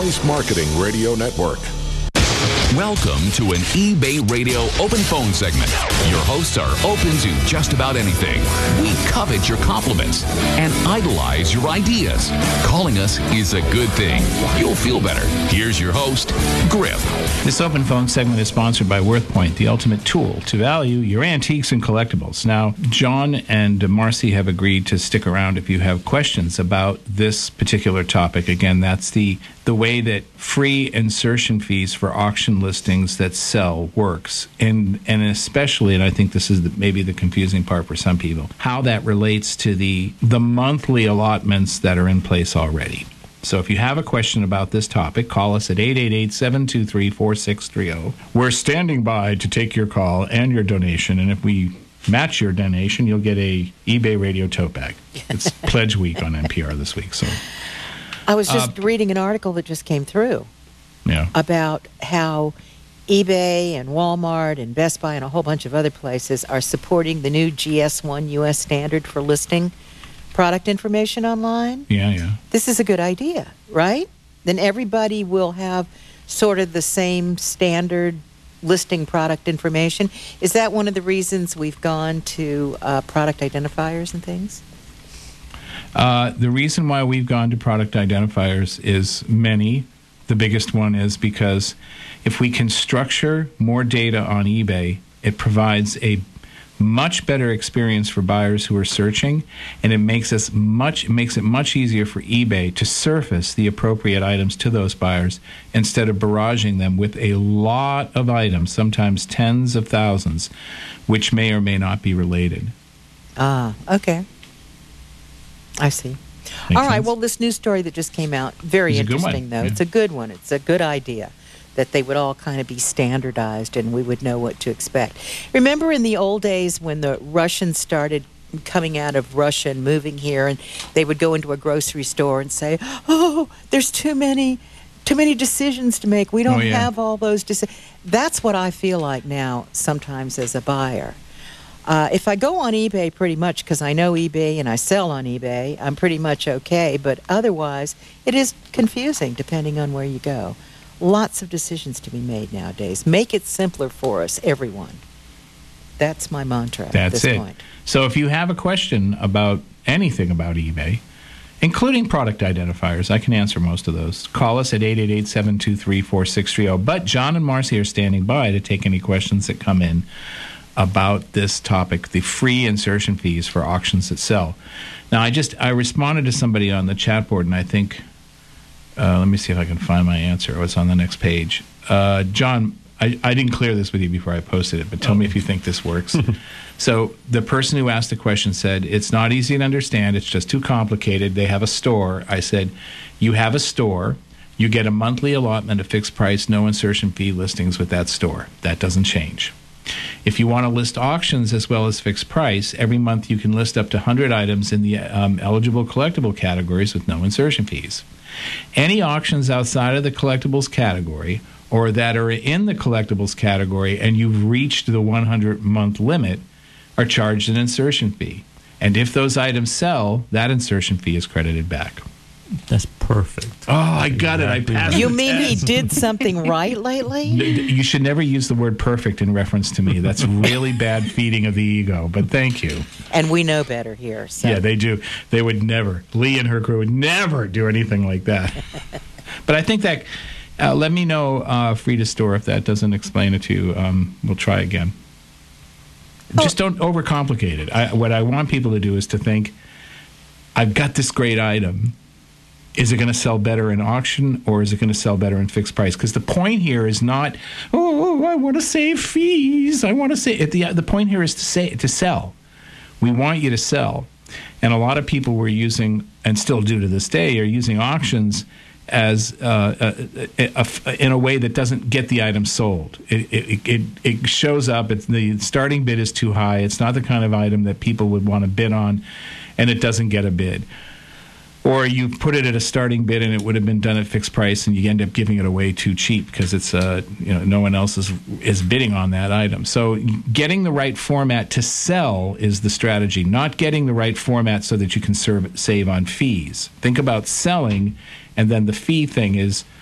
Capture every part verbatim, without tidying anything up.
Voice Marketing Radio Network. Welcome to an eBay Radio open phone segment. Your hosts are open to just about anything. We covet your compliments and idolize your ideas. Calling us is a good thing. You'll feel better. Here's your host, Griff. This open phone segment is sponsored by WorthPoint, the ultimate tool to value your antiques and collectibles. Now, John and Marcy have agreed to stick around if you have questions about this particular topic. Again, that's the the way that free insertion fees for auction listings that sell works, and and especially, and I think this is the, maybe the confusing part for some people, how that relates to the the monthly allotments that are in place already. So if you have a question about this topic, call us at eight eight eight, seven two three, four six three zero. We're standing by to take your call and your donation, and if we match your donation, you'll get a eBay Radio tote bag. It's Pledge Week on N P R this week, so... I was just uh, reading an article that just came through yeah. about how eBay and Walmart and Best Buy and a whole bunch of other places are supporting the new G S one U S standard for listing product information online. Yeah, yeah. This is a good idea, right? Then everybody will have sort of the same standard listing product information. Is that one of the reasons we've gone to uh, product identifiers and things? Uh, the reason why we've gone to product identifiers is many. The biggest one is because if we can structure more data on eBay, it provides a much better experience for buyers who are searching, and it makes us much it makes it much easier for eBay to surface the appropriate items to those buyers instead of barraging them with a lot of items, sometimes tens of thousands, which may or may not be related. Ah, okay. I see. Makes All right, sense? well, this news story that just came out, very It's a good interesting, one. though. Yeah. It's a good one. It's a good idea that they would all kind of be standardized and we would know what to expect. Remember in the old days when the Russians started coming out of Russia and moving here, and they would go into a grocery store and say, oh, there's too many too many decisions to make. We don't Oh, yeah. have all those decisions. That's what I feel like now sometimes as a buyer. Uh, if I go on eBay pretty much, because I know eBay and I sell on eBay, I'm pretty much okay. But otherwise, it is confusing depending on where you go. Lots of decisions to be made nowadays. Make it simpler for us, everyone. That's my mantra That's at this it. point. So if you have a question about anything about eBay, including product identifiers, I can answer most of those. Call us at eight eight eight, seven two three, four six three zero. But John and Marcy are standing by to take any questions that come in about this topic, the free insertion fees for auctions that sell. Now, I just I responded to somebody on the chat board, and I think, uh, let me see if I can find my answer. Oh, it's on the next page. Uh, John, I, I didn't clear this with you before I posted it, but tell oh. me if you think this works. So the person who asked the question said, it's not easy to understand. It's just too complicated. They have a store. I said, you have a store. You get a monthly allotment of fixed price, no insertion fee listings with that store. That doesn't change. If you want to list auctions as well as fixed price, every month you can list up to one hundred items in the um, eligible collectible categories with no insertion fees. Any auctions outside of the collectibles category or that are in the collectibles category and you've reached the one hundred month limit are charged an insertion fee. And if those items sell, that insertion fee is credited back. That's perfect. Oh, I got exactly. it. I passed You the mean test. he did something right lately? You should never use the word perfect in reference to me. That's really bad feeding of the ego, but thank you. And we know better here. So. Yeah, they do. They would never, Lee and her crew would never do anything like that. But I think that, uh, let me know, uh, Free to Store, if that doesn't explain it to you. Um, we'll try again. Oh. Just don't overcomplicate it. I, what I want people to do is to think, I've got this great item. Is it going to sell better in auction or is it going to sell better in fixed price? Because the point here is not, oh, I want to save fees. I want to save. The, the point here is to say to sell. We want you to sell. And a lot of people were using, and still do to this day, are using auctions as uh, a, a, a, in a way that doesn't get the item sold. It, it, it, it shows up. It's, the starting bid is too high. It's not the kind of item that people would want to bid on, and it doesn't get a bid. Or you put it at a starting bid and it would have been done at fixed price, and you end up giving it away too cheap because it's uh, you know no one else is is bidding on that item. So getting the right format to sell is the strategy, not getting the right format so that you can serve, save on fees. Think about selling, and then the fee thing is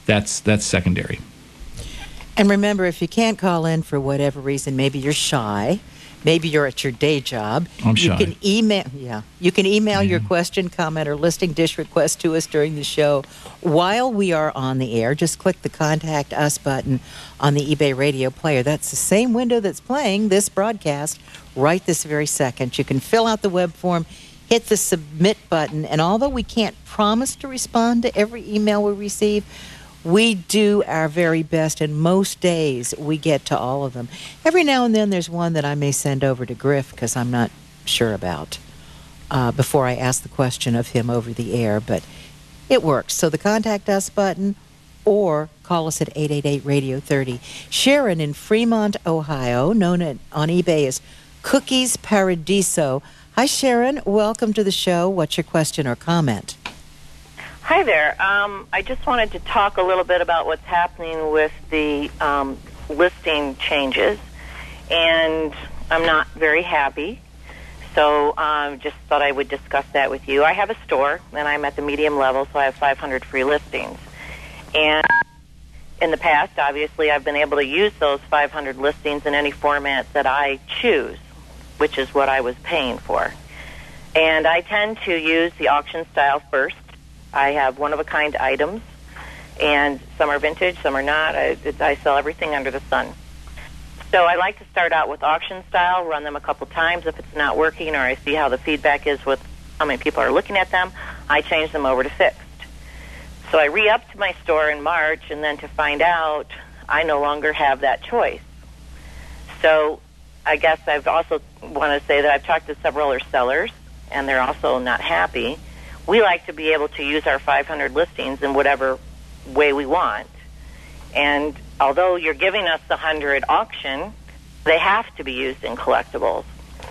that's that's secondary. And remember, if you can't call in for whatever reason, maybe you're shy, maybe you're at your day job. I'm shy. You can email, yeah, you can email your question, comment, or listing dish request to us during the show while we are on the air. Just click the Contact Us button on the eBay Radio Player. That's the same window that's playing this broadcast right this very second. You can fill out the web form, hit the Submit button, and although we can't promise to respond to every email we receive, we do our very best, and most days we get to all of them. Every now and then there's one that I may send over to Griff because I'm not sure about uh, before I ask the question of him over the air, but it works. So the Contact Us button or call us at eight eight eight, radio thirty. Sharon in Fremont, Ohio, known at, on eBay as Cookies Paradiso. Hi, Sharon. Welcome to the show. What's your question or comment? Hi there. Um, I just wanted to talk a little bit about what's happening with the um, listing changes, and I'm not very happy, so um, just thought I would discuss that with you. I have a store, and I'm at the medium level, so I have five hundred free listings. And in the past, obviously, I've been able to use those five hundred listings in any format that I choose, which is what I was paying for. And I tend to use the auction style first. I have one-of-a-kind items, and some are vintage, some are not. I, it, I sell everything under the sun. So I like to start out with auction style, run them a couple times. If it's not working or I see how the feedback is with how many people are looking at them, I change them over to fixed. So I re-upped my store in March, and then to find out I no longer have that choice. So I guess I've also want to say that I've talked to several other sellers, and they're also not happy. We like to be able to use our five hundred listings in whatever way we want. And although you're giving us the one hundred auction, they have to be used in collectibles.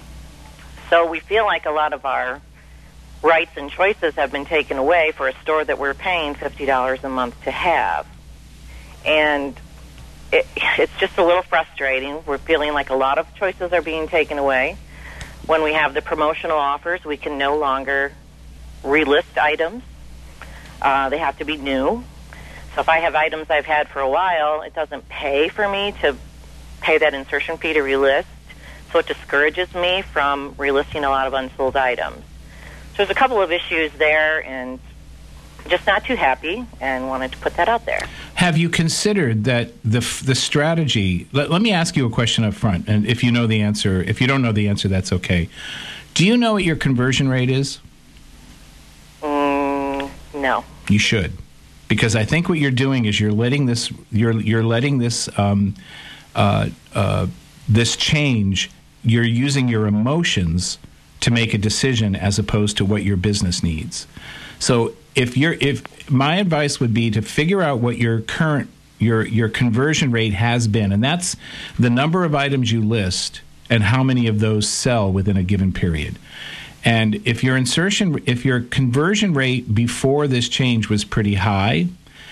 So we feel like a lot of our rights and choices have been taken away for a store that we're paying fifty dollars a month to have. And it, it's just a little frustrating. We're feeling like a lot of choices are being taken away. When we have the promotional offers, we can no longer relist items. Uh, they have to be new. So if I have items I've had for a while, it doesn't pay for me to pay that insertion fee to relist. So it discourages me from relisting a lot of unsold items. So there's a couple of issues there, and just not too happy, and wanted to put that out there. Have you considered that the the strategy? Let, let me ask you a question up front, and if you know the answer, if you don't know the answer, that's okay. Do you know what your conversion rate is? Mm, no. You should, because I think what you're doing is you're letting this you're you're letting this um, uh, uh, this change. You're using your emotions to make a decision as opposed to what your business needs. So if you're if my advice would be to figure out what your current your your conversion rate has been, and that's the number of items you list and how many of those sell within a given period. And if your insertion if your conversion rate before this change was pretty high,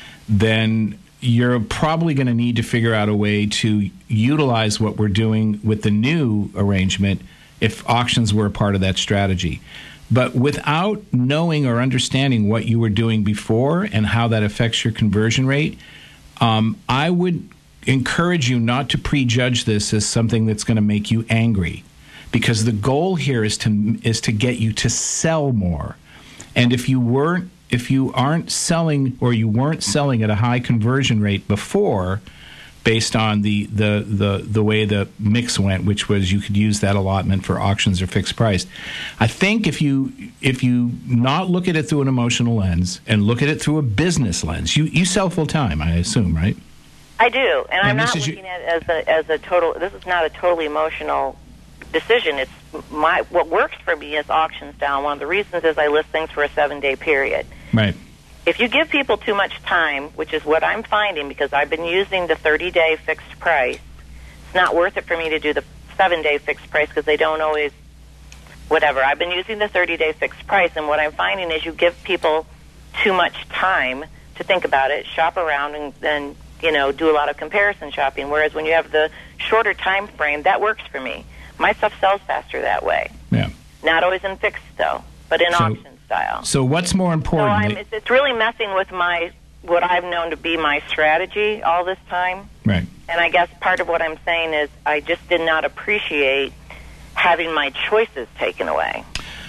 then you're probably going to need to figure out a way to utilize what we're doing with the new arrangement if auctions were a part of that strategy. But without knowing or understanding what you were doing before and how that affects your conversion rate, um, I would encourage you not to prejudge this as something that's going to make you angry, because the goal here is to is to get you to sell more. And if you weren't if you aren't selling or you weren't selling at a high conversion rate before, based on the, the, the, the way the mix went, which was you could use that allotment for auctions or fixed price. I think if you if you not look at it through an emotional lens and look at it through a business lens, you, you sell full time, I assume, right? I do, and, and I'm not looking you, at it as a as a total. This is not a totally emotional decision. It's my what works for me is auction style. One of the reasons is I list things for a seven day period. Right. If you give people too much time, which is what I'm finding because I've been using the thirty day fixed price, it's not worth it for me to do the seven day fixed price because they don't always, whatever. I've been using the thirty day fixed price, and what I'm finding is you give people too much time to think about it, shop around, and then, you know, do a lot of comparison shopping, whereas when you have the shorter time frame, that works for me. My stuff sells faster that way. Yeah. Not always in fixed, though, but in so, auction style. So what's more important? So I'm, it's, it's really messing with my what I've known to be my strategy all this time. Right. And I guess part of what I'm saying is I just did not appreciate having my choices taken away.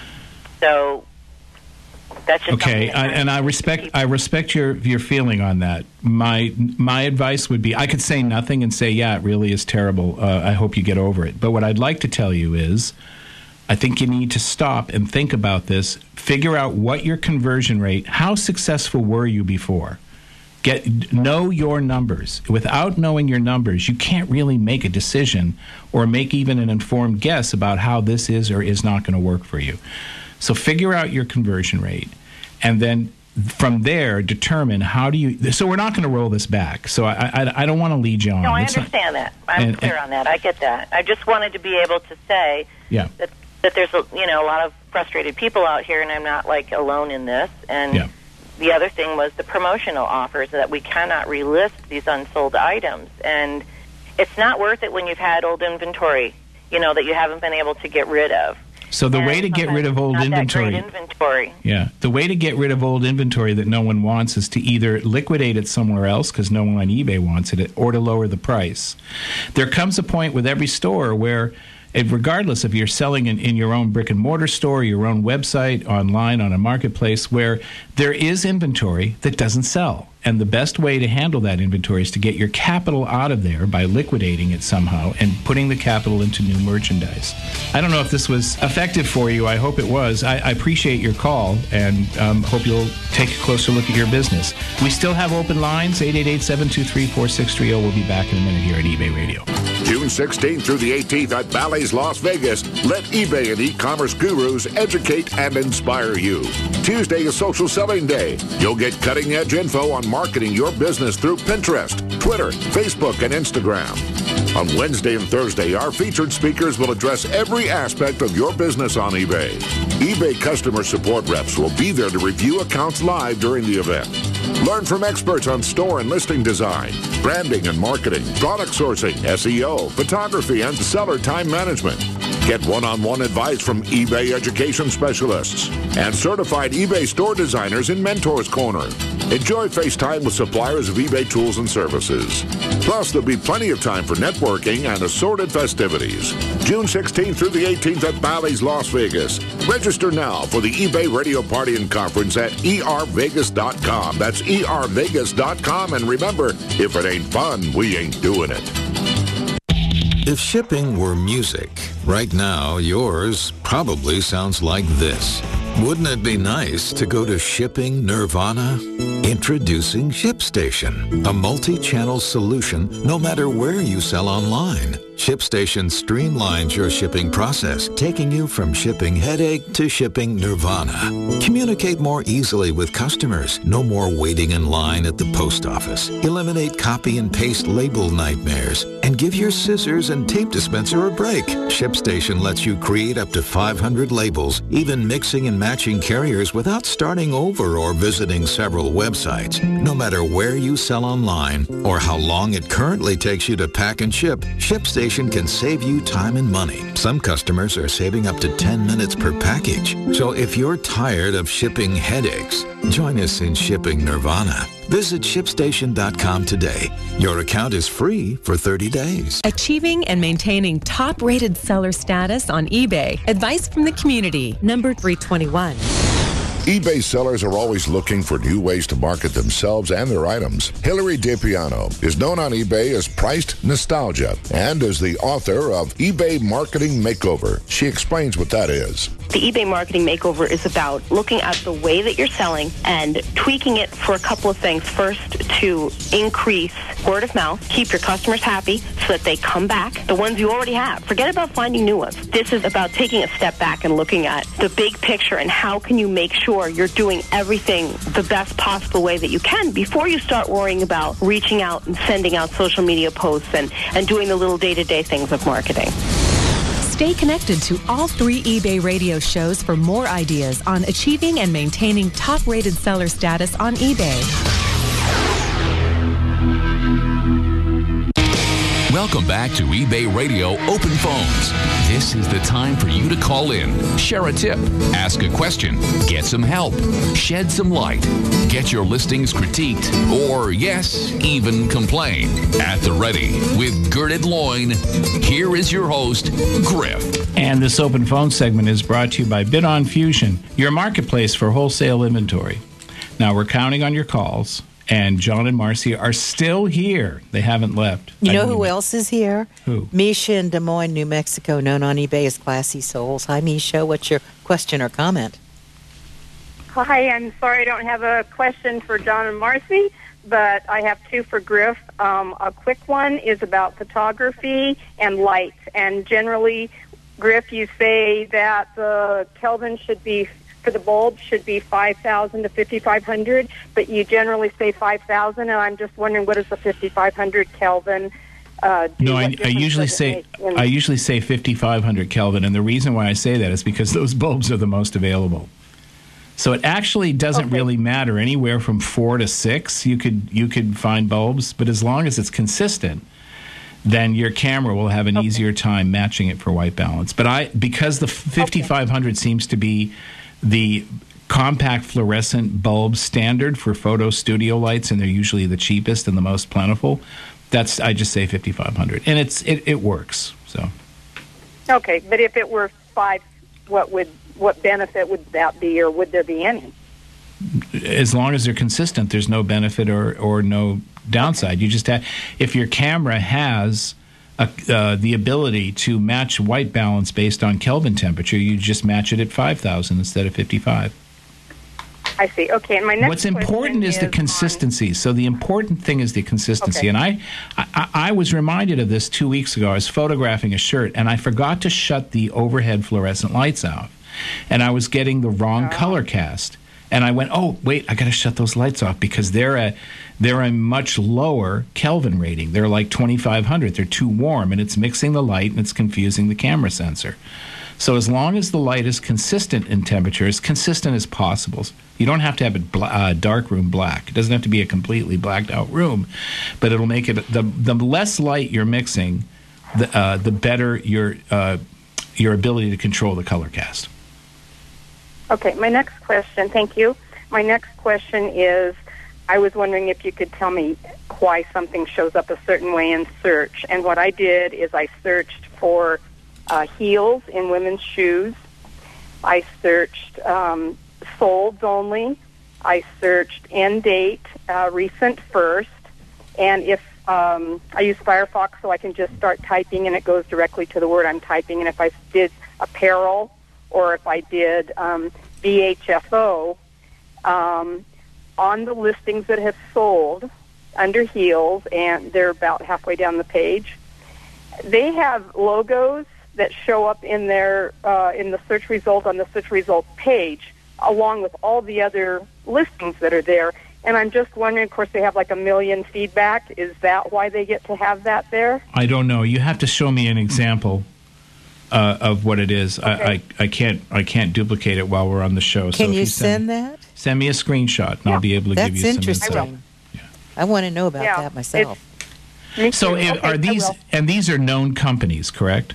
So that's just okay. that I, and I respect I respect your your feeling on that. My my advice would be I could say nothing and say, yeah, it really is terrible. Uh, I hope you get over it. But what I'd like to tell you is, I think you need to stop and think about this. Figure out what your conversion rate. How successful were you before? Get know your numbers. Without knowing your numbers, you can't really make a decision or make even an informed guess about how this is or is not going to work for you. So figure out your conversion rate, and then from there determine how do you. So we're not going to roll this back. So I I, I don't want to lead you on. No, I It's understand not, that. I'm and, clear and, on that. I get that. I just wanted to be able to say yeah. that that there's a, you know a lot of frustrated people out here, and I'm not like alone in this. And yeah. the other thing was the promotional offers, that we cannot relist these unsold items, and it's not worth it when you've had old inventory, you know, that you haven't been able to get rid of. So the and way to get rid of old not inventory, that great inventory, yeah, the way to get rid of old inventory that no one wants is to either liquidate it somewhere else because no one on eBay wants it, or to lower the price. There comes a point with every store where, regardless if you're selling in, in your own brick and mortar store, your own website, online, on a marketplace, where there is inventory that doesn't sell. And the best way to handle that inventory is to get your capital out of there by liquidating it somehow and putting the capital into new merchandise. I don't know if this was effective for you. I hope it was. I, I appreciate your call and um, hope you'll take a closer look at your business. We still have open lines, eight eight eight, seven two three, four six three zero. We'll be back in a minute here at eBay Radio. June sixteenth through the eighteenth at Bally's Las Vegas. Let eBay and e-commerce gurus educate and inspire you. Tuesday is Social Selling Day. You'll get cutting-edge info on marketing your business through Pinterest, Twitter, Facebook, and Instagram. On Wednesday and Thursday, our featured speakers will address every aspect of your business on eBay. eBay customer support reps will be there to review accounts live during the event. Learn from experts on store and listing design, branding and marketing, product sourcing, S E O, photography, and seller time management. Get one-on-one advice from eBay education specialists and certified eBay store designers in Mentors Corner. Enjoy FaceTime with suppliers of eBay tools and services. Plus, there'll be plenty of time for networking and assorted festivities. June sixteenth through the eighteenth at Bally's Las Vegas. Register now for the eBay Radio Party and Conference at e r vegas dot com. That's e r vegas dot com. And remember, if it ain't fun, we ain't doing it. If shipping were music, right now yours probably sounds like this. Wouldn't it be nice to go to Shipping Nirvana? Introducing ShipStation, a multi-channel solution no matter where you sell online. ShipStation streamlines your shipping process, taking you from shipping headache to shipping nirvana. Communicate more easily with customers. No more waiting in line at the post office. Eliminate copy and paste label nightmares. And give your scissors and tape dispenser a break. ShipStation lets you create up to five hundred labels, even mixing and matching carriers without starting over or visiting several websites. No matter where you sell online or how long it currently takes you to pack and ship, ShipStation can save you time and money. Some customers are saving up to ten minutes per package. So if you're tired of shipping headaches, join us in Shipping Nirvana. Visit ship station dot com today. Your account is free for thirty days. Achieving and maintaining top-rated seller status on eBay. Advice from the community. Number three twenty-one. eBay sellers are always looking for new ways to market themselves and their items. Hilary DePiano is known on eBay as Priced Nostalgia and is the author of eBay Marketing Makeover. She explains what that is. The eBay Marketing Makeover is about looking at the way that you're selling and tweaking it for a couple of things. First, to increase word of mouth, keep your customers happy so that they come back, the ones you already have. Forget about finding new ones. This is about taking a step back and looking at the big picture and how can you make sure you're doing everything the best possible way that you can before you start worrying about reaching out and sending out social media posts and, and doing the little day-to-day things of marketing. Stay connected to all three eBay radio shows for more ideas on achieving and maintaining top-rated seller status on eBay. Welcome back to eBay Radio Open Phones. This is the time for you to call in, share a tip, ask a question, get some help, shed some light, get your listings critiqued, or, yes, even complain. At the ready with Girded Loin, here is your host, Griff. And this open phone segment is brought to you by Bid on Fusion, your marketplace for wholesale inventory. Now, we're counting on your calls. And John and Marcy are still here. They haven't left. You know who else is here? Who? Misha in Des Moines, New Mexico, known on eBay as Classy Souls. Hi, Misha. What's your question or comment? Hi, I'm sorry I don't have a question for John and Marcy, but I have two for Griff. Um, a quick one is about photography and light. And generally, Griff, you say that the Kelvin should be for the bulb should be five thousand to fifty-five hundred, but you generally say five thousand, and I'm just wondering, what is the fifty-five hundred Kelvin uh, do? No, I, I usually say I usually say fifty-five hundred Kelvin, and the reason why I say that is because those bulbs are the most available. So it actually doesn't okay. really matter. Anywhere from four to six, you could you could find bulbs, but as long as it's consistent, then your camera will have an okay. easier time matching it for white balance. But I because the fifty-five hundred okay. seems to be the compact fluorescent bulb standard for photo studio lights, and they're usually the cheapest and the most plentiful. That's I just say fifty-five hundred, and it's it, it works. So okay, but if it were five, what would what benefit would that be, or would there be any? As long as they're consistent, there's no benefit or or no downside. Okay. You just have if your camera has A, uh, the ability to match white balance based on Kelvin temperature, you just match it at five thousand instead of fifty-five. I see. Okay, and my next What's important is, is the consistency. On... So the important thing is the consistency. Okay. And I, I, I was reminded of this two weeks ago. I was photographing a shirt, and I forgot to shut the overhead fluorescent lights out. And I was getting the wrong oh. color cast. And I went, oh, wait, I got to shut those lights off because they're a, they're a much lower Kelvin rating. They're like twenty-five hundred. They're too warm, and it's mixing the light, and it's confusing the camera sensor. So as long as the light is consistent in temperature, as consistent as possible, you don't have to have it bla- uh, dark room black. It doesn't have to be a completely blacked out room, but it'll make it, the, the less light you're mixing, the, uh, the better your, uh, your ability to control the color cast. Okay, my next question, thank you. My next question is, I was wondering if you could tell me why something shows up a certain way in search. And what I did is I searched for uh, heels in women's shoes. I searched um, solds only. I searched end date, uh, recent first. And if um, I use Firefox so I can just start typing and it goes directly to the word I'm typing. And if I did apparel, or if I did um, V H F O, um, on the listings that have sold under heels, and they're about halfway down the page, they have logos that show up in their uh, in the search result on the search result page, along with all the other listings that are there. And I'm just wondering, of course, they have like a million feedback. Is that why they get to have that there? I don't know. You have to show me an example. Uh, of what it is. Okay. I, I, I can't I can't duplicate it while we're on the show. Can so if you, you send, send that? Send me a screenshot, and yeah. I'll be able to That's give you some interesting. insight. I will. Yeah. I want to know about yeah. that myself. So if, okay, are these and these are known companies, correct?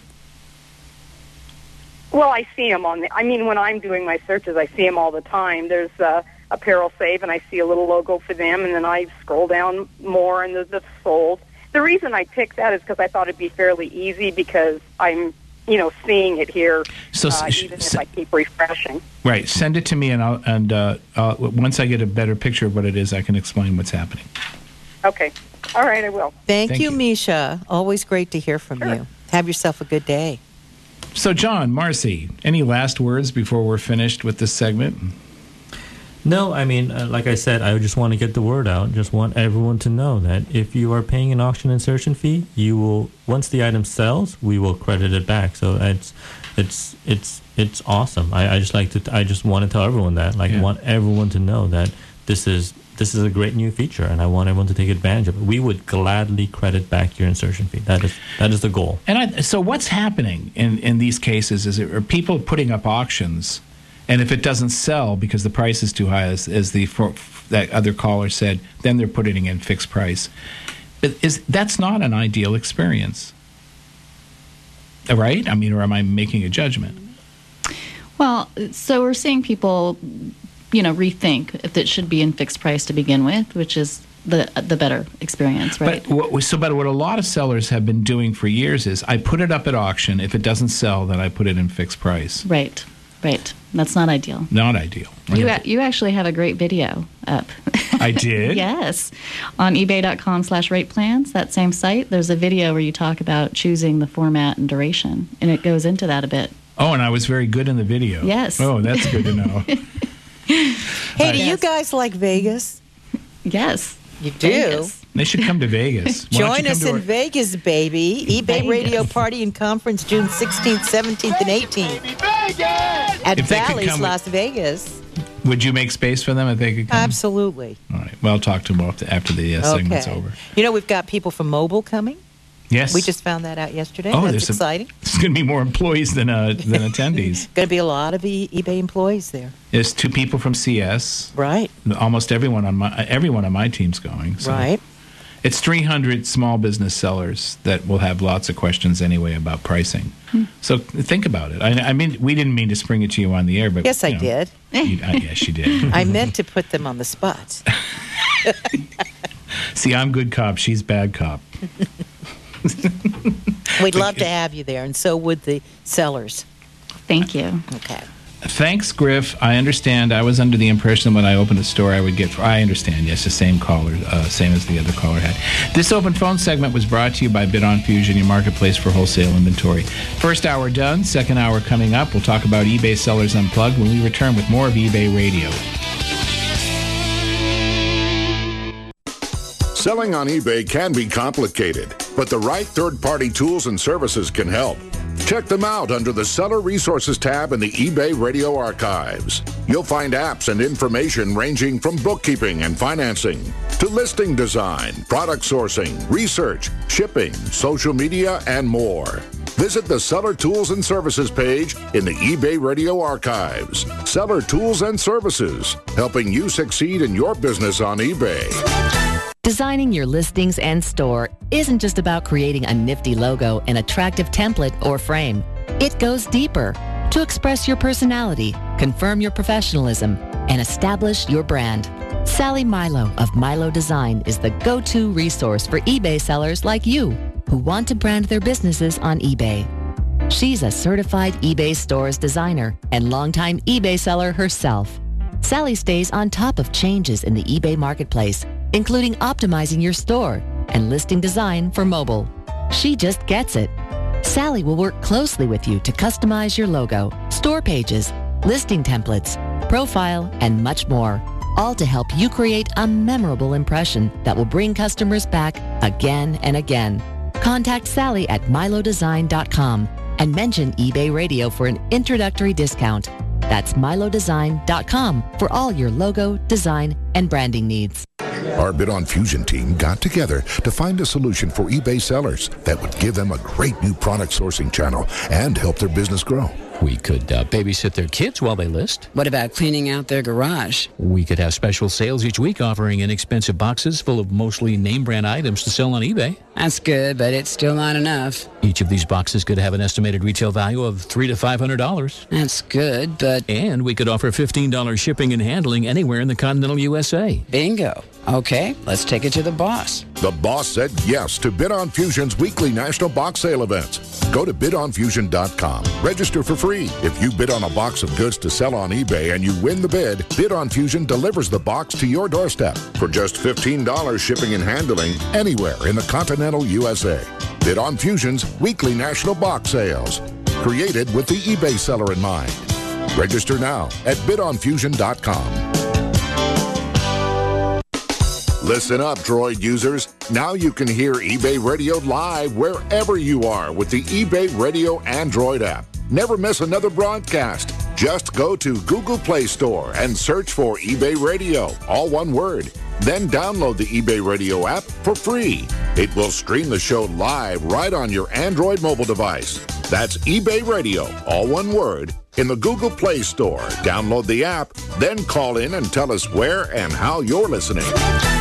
Well, I see them on the. I mean, when I'm doing my searches, I see them all the time. There's uh, Apparel Save, and I see a little logo for them, and then I scroll down more, and there's the sold. The reason I picked that is because I thought it'd be fairly easy because I'm. You know, seeing it here, so, uh, even if I keep refreshing. Right. Send it to me, and I'll, and uh, uh, once I get a better picture of what it is, I can explain what's happening. Okay. All right, I will. Thank, Thank you, you, Misha. Always great to hear from sure. you. Have yourself a good day. So, John, Marcy, any last words before we're finished with this segment? No, I mean, uh, like I said, I just want to get the word out. Just want everyone to know that if you are paying an auction insertion fee, you will, once the item sells, we will credit it back. So it's, it's, it's, it's awesome. I, I just like to, I just want to tell everyone that, like, yeah. want everyone to know that this is, this is a great new feature, and I want everyone to take advantage of it. We would gladly credit back your insertion fee. That is, that is the goal. And I, so what's happening in, in these cases is it, are people putting up auctions. And if it doesn't sell because the price is too high, as, as the for, that other caller said, then they're putting in fixed price. is that's not an ideal experience, right? I mean, or am I making a judgment? Well, so we're seeing people, you know, rethink if it should be in fixed price to begin with, which is the the better experience, right? But what, so, but what a lot of sellers have been doing for years is, I put it up at auction. If it doesn't sell, then I put it in fixed price. Right, right. That's not ideal. Not ideal. You a, you actually have a great video up. I did? Yes. On ebay.com slash rate plans, that same site, there's a video where you talk about choosing the format and duration, and it goes into that a bit. Oh, and I was very good in the video. Yes. Oh, that's good to know. Hey, do you guys like Vegas? Yes. You do? Vegas. They should come to Vegas. Why don't Join you us come to in our- Vegas, baby. eBay Vegas. Radio Party and Conference, June sixteenth, seventeenth, and eighteenth. At If they could Bally's come- Las Vegas. Would you make space for them if they could come? Absolutely. All right. Well, I'll talk to them after, after the uh, segment's Okay. over. You know, we've got people from Mobile coming. Yes. We just found that out yesterday. Oh, That's there's some- exciting. There's going to be more employees than uh, than attendees. Going to be a lot of e- eBay employees there. There's two people from C S. Right. Almost everyone on my everyone on my team's going. So. Right. It's three hundred small business sellers that will have lots of questions anyway about pricing. Hmm. So think about it. I, I mean, we didn't mean to spring it to you on the air, but Yes, I you know, did. You, uh, yes, you did. I meant to put them on the spot. See, I'm good cop. She's bad cop. We'd love to have you there, and so would the sellers. Thank you. Okay. Thanks, Griff. I understand. I was under the impression when I opened a store I would get... I understand. Yes, the same caller, uh, same as the other caller had. This open phone segment was brought to you by Bid on Fusion, your marketplace for wholesale inventory. First hour done. Second hour coming up. We'll talk about eBay Sellers Unplugged when we return with more of eBay Radio. Selling on eBay can be complicated, but the right third-party tools and services can help. Check them out under the Seller Resources tab in the eBay Radio Archives. You'll find apps and information ranging from bookkeeping and financing to listing design, product sourcing, research, shipping, social media, and more. Visit the Seller Tools and Services page in the eBay Radio Archives. Seller Tools and Services, helping you succeed in your business on eBay. Designing your listings and store isn't just about creating a nifty logo, an attractive template, or frame. It goes deeper to express your personality, confirm your professionalism, and establish your brand. Sally Milo of Milo Design is the go-to resource for eBay sellers like you who want to brand their businesses on eBay. She's a certified eBay stores designer and longtime eBay seller herself. Sally stays on top of changes in the eBay marketplace, including optimizing your store and listing design for mobile. She just gets it. Sally will work closely with you to customize your logo, store pages, listing templates, profile, and much more, all to help you create a memorable impression that will bring customers back again and again. Contact Sally at milo design dot com and mention eBay Radio for an introductory discount. That's milo design dot com for all your logo, design, and branding needs. Our Bid on Fusion team got together to find a solution for eBay sellers that would give them a great new product sourcing channel and help their business grow. We could uh, babysit their kids while they list. What about cleaning out their garage? We could have special sales each week offering inexpensive boxes full of mostly name brand items to sell on eBay. That's good, but it's still not enough. Each of these boxes could have an estimated retail value of three to five hundred dollars. That's good, but and we could offer fifteen dollars shipping and handling anywhere in the continental U S A. Bingo. Okay, let's take it to the boss. The boss said yes to Bid on Fusion's weekly national box sale events. Go to bid on fusion dot com. Register for free. If you bid on a box of goods to sell on eBay and you win the bid, Bid on Fusion delivers the box to your doorstep for just fifteen dollars shipping and handling anywhere in the continental U S A. Bid on Fusion's weekly national box sales, created with the eBay seller in mind. Register now at bid on fusion dot com. Listen up, Droid users. Now you can hear eBay Radio live wherever you are with the eBay Radio Android app. Never miss another broadcast. Just go to Google Play Store and search for eBay Radio, all one word. Then download the eBay Radio app for free. It will stream the show live right on your Android mobile device. That's eBay Radio, all one word, in the Google Play Store. Download the app, then call in and tell us where and how you're listening.